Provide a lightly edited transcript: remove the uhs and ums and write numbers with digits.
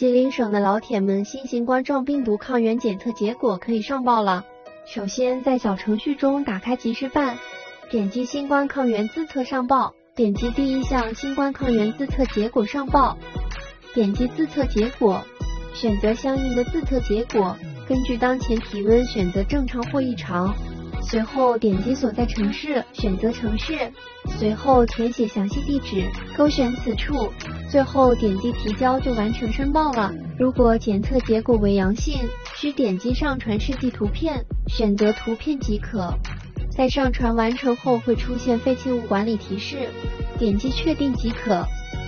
吉林省的老铁们，新型冠状病毒抗原检测结果可以上报了。首先在小程序中打开即时办，点击新冠抗原自测上报，点击第一项新冠抗原自测结果上报，点击自测结果，选择相应的自测结果，根据当前体温选择正常或异常，随后点击所在城市，选择城市，随后填写详细地址，勾选此处，最后点击提交就完成申报了。如果检测结果为阳性，需点击上传试剂图片，选择图片即可。在上传完成后会出现废弃物管理提示，点击确定即可。